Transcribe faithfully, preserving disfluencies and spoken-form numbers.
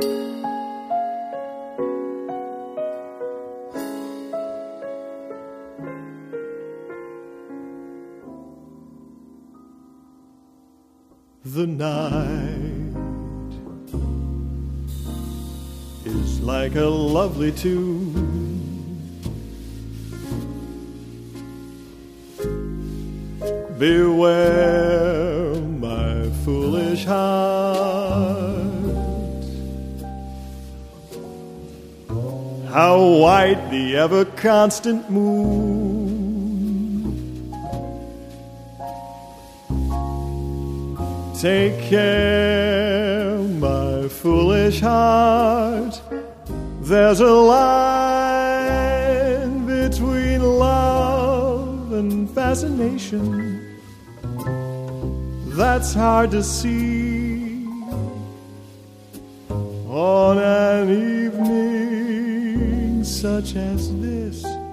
The night is like a lovely tune. Beware my foolish heart, how white the ever-constant moon. Take care, my foolish heart, there's a line between love and fascination that's hard to see on an evening such as this.